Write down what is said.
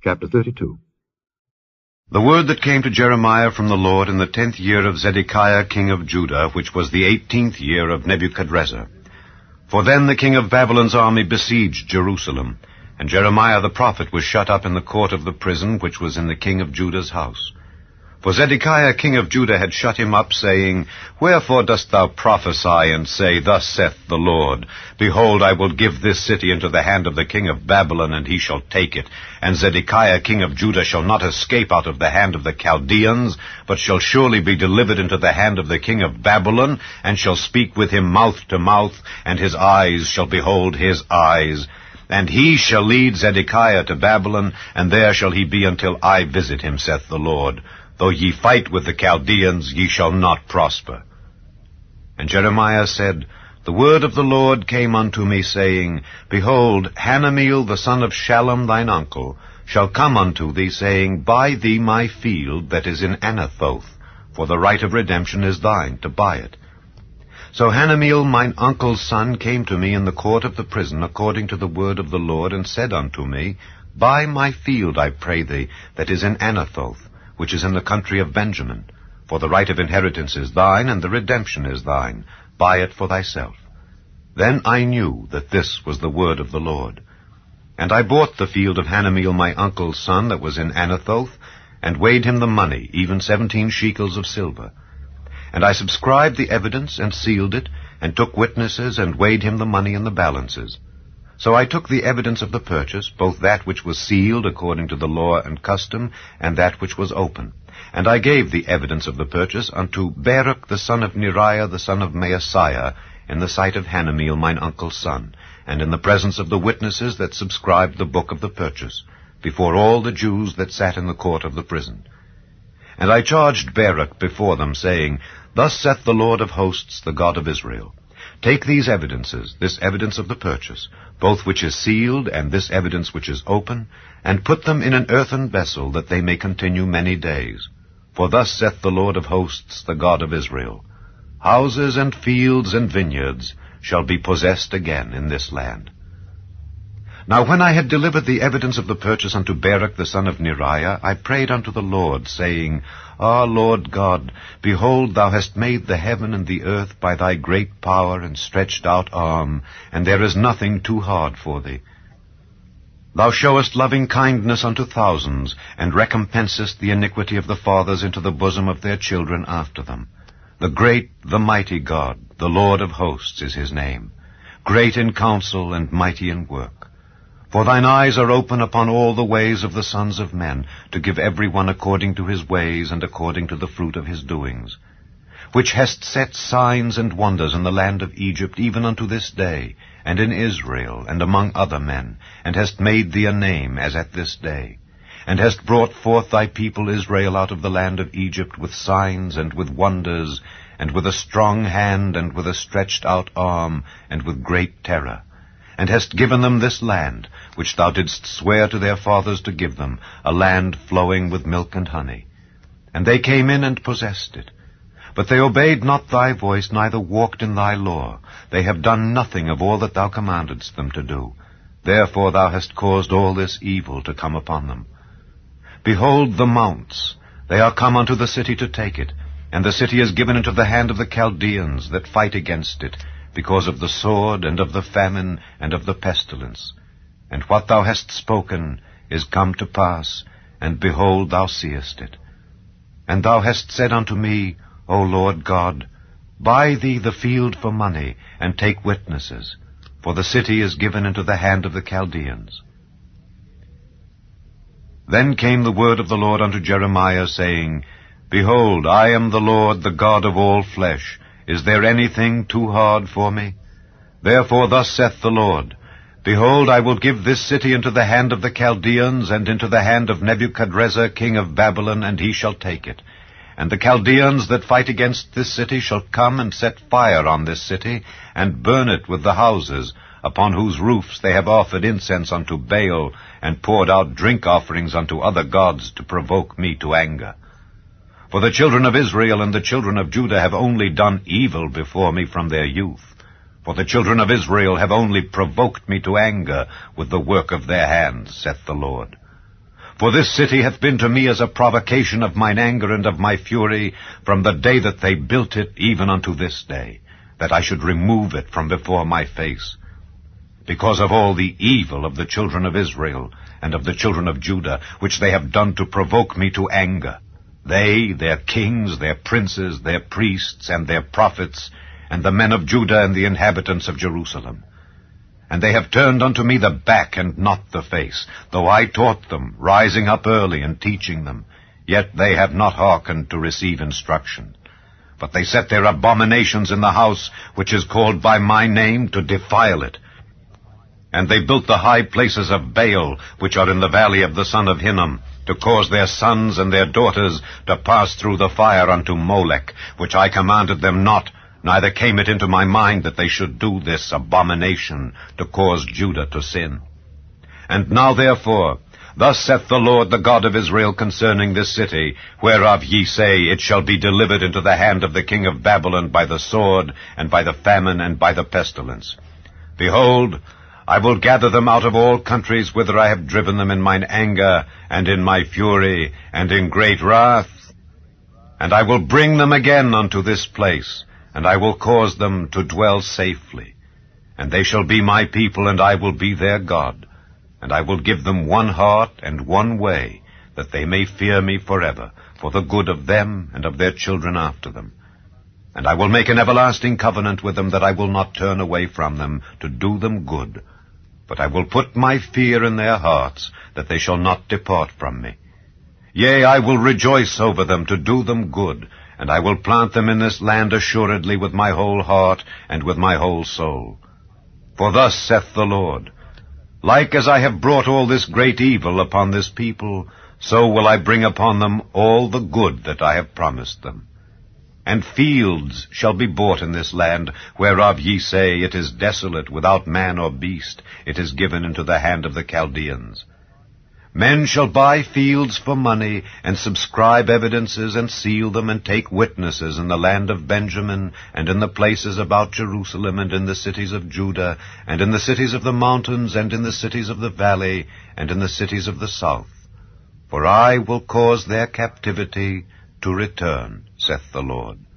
Chapter 32. The word that came to Jeremiah from the Lord in the 10th year of Zedekiah king of Judah, which was the 18th year of Nebuchadrezzar. For then the king of Babylon's army besieged Jerusalem, and Jeremiah the prophet was shut up in the court of the prison which was in the king of Judah's house. For Zedekiah king of Judah had shut him up, saying, Wherefore dost thou prophesy, and say, Thus saith the Lord, Behold, I will give this city into the hand of the king of Babylon, and he shall take it. And Zedekiah king of Judah shall not escape out of the hand of the Chaldeans, but shall surely be delivered into the hand of the king of Babylon, and shall speak with him mouth to mouth, and his eyes shall behold his eyes. And he shall lead Zedekiah to Babylon, and there shall he be until I visit him, saith the Lord. Though ye fight with the Chaldeans, ye shall not prosper. And Jeremiah said, The word of the Lord came unto me, saying, Behold, Hanameel the son of Shallum thine uncle shall come unto thee, saying, Buy thee my field that is in Anathoth, for the right of redemption is thine, to buy it. So Hanameel mine uncle's son came to me in the court of the prison, according to the word of the Lord, and said unto me, Buy my field, I pray thee, that is in Anathoth, which is in the country of Benjamin. For the right of inheritance is thine, and the redemption is thine. Buy it for thyself. Then I knew that this was the word of the Lord. And I bought the field of Hanameel my uncle's son that was in Anathoth, and weighed him the money, even 17 shekels of silver. And I subscribed the evidence, and sealed it, and took witnesses, and weighed him the money in the balances. So I took the evidence of the purchase, both that which was sealed according to the law and custom, and that which was open. And I gave the evidence of the purchase unto Baruch the son of Neriah the son of Maaseiah, in the sight of Hanameel mine uncle's son, and in the presence of the witnesses that subscribed the book of the purchase, before all the Jews that sat in the court of the prison. And I charged Baruch before them, saying, Thus saith the Lord of hosts, the God of Israel, Take these evidences, this evidence of the purchase, both which is sealed, and this evidence which is open, and put them in an earthen vessel, that they may continue many days. For thus saith the Lord of hosts, the God of Israel, Houses and fields and vineyards shall be possessed again in this land. Now when I had delivered the evidence of the purchase unto Baruch the son of Neriah, I prayed unto the Lord, saying, Ah, Lord God, behold, thou hast made the heaven and the earth by thy great power and stretched out arm, and there is nothing too hard for thee. Thou showest loving kindness unto thousands, and recompensest the iniquity of the fathers into the bosom of their children after them. The great, the mighty God, the Lord of hosts is his name, great in counsel and mighty in work. For thine eyes are open upon all the ways of the sons of men, to give every one according to his ways and according to the fruit of his doings, which hast set signs and wonders in the land of Egypt, even unto this day, and in Israel, and among other men, and hast made thee a name, as at this day, and hast brought forth thy people Israel out of the land of Egypt with signs and with wonders, and with a strong hand, and with a stretched out arm, and with great terror, and hast given them this land, which thou didst swear to their fathers to give them, a land flowing with milk and honey. And they came in and possessed it. But they obeyed not thy voice, neither walked in thy law. They have done nothing of all that thou commandedst them to do. Therefore thou hast caused all this evil to come upon them. Behold the mounts, they are come unto the city to take it, and the city is given into the hand of the Chaldeans that fight against it, because of the sword, and of the famine, and of the pestilence. And what thou hast spoken is come to pass, and behold, thou seest it. And thou hast said unto me, O Lord God, Buy thee the field for money, and take witnesses, for the city is given into the hand of the Chaldeans. Then came the word of the Lord unto Jeremiah, saying, Behold, I am the Lord, the God of all flesh. Is there anything too hard for me? Therefore thus saith the Lord, Behold, I will give this city into the hand of the Chaldeans, and into the hand of Nebuchadrezzar king of Babylon, and he shall take it. And the Chaldeans that fight against this city shall come and set fire on this city, and burn it with the houses, upon whose roofs they have offered incense unto Baal, and poured out drink offerings unto other gods, to provoke me to anger. For the children of Israel and the children of Judah have only done evil before me from their youth. For the children of Israel have only provoked me to anger with the work of their hands, saith the Lord. For this city hath been to me as a provocation of mine anger and of my fury, from the day that they built it even unto this day, that I should remove it from before my face. Because of all the evil of the children of Israel and of the children of Judah, which they have done to provoke me to anger, they, their kings, their princes, their priests, and their prophets, and the men of Judah and the inhabitants of Jerusalem. And they have turned unto me the back and not the face, though I taught them, rising up early and teaching them. Yet they have not hearkened to receive instruction. But they set their abominations in the house which is called by my name, to defile it. And they built the high places of Baal, which are in the valley of the son of Hinnom, to cause their sons and their daughters to pass through the fire unto Molech, which I commanded them not, neither came it into my mind that they should do this abomination, to cause Judah to sin. And now therefore, thus saith the Lord, the God of Israel, concerning this city, whereof ye say, it shall be delivered into the hand of the king of Babylon by the sword, and by the famine, and by the pestilence. Behold, I will gather them out of all countries whither I have driven them in mine anger, and in my fury, and in great wrath. And I will bring them again unto this place, and I will cause them to dwell safely. And they shall be my people, and I will be their God. And I will give them one heart and one way, that they may fear me forever, for the good of them and of their children after them. And I will make an everlasting covenant with them, that I will not turn away from them, to do them good. But I will put my fear in their hearts, that they shall not depart from me. Yea, I will rejoice over them, to do them good, and I will plant them in this land assuredly with my whole heart and with my whole soul. For thus saith the Lord, like as I have brought all this great evil upon this people, so will I bring upon them all the good that I have promised them. And fields shall be bought in this land, whereof ye say, it is desolate, without man or beast, it is given into the hand of the Chaldeans. Men shall buy fields for money, and subscribe evidences, and seal them, and take witnesses in the land of Benjamin, and in the places about Jerusalem, and in the cities of Judah, and in the cities of the mountains, and in the cities of the valley, and in the cities of the south. For I will cause their captivity to return, saith the Lord.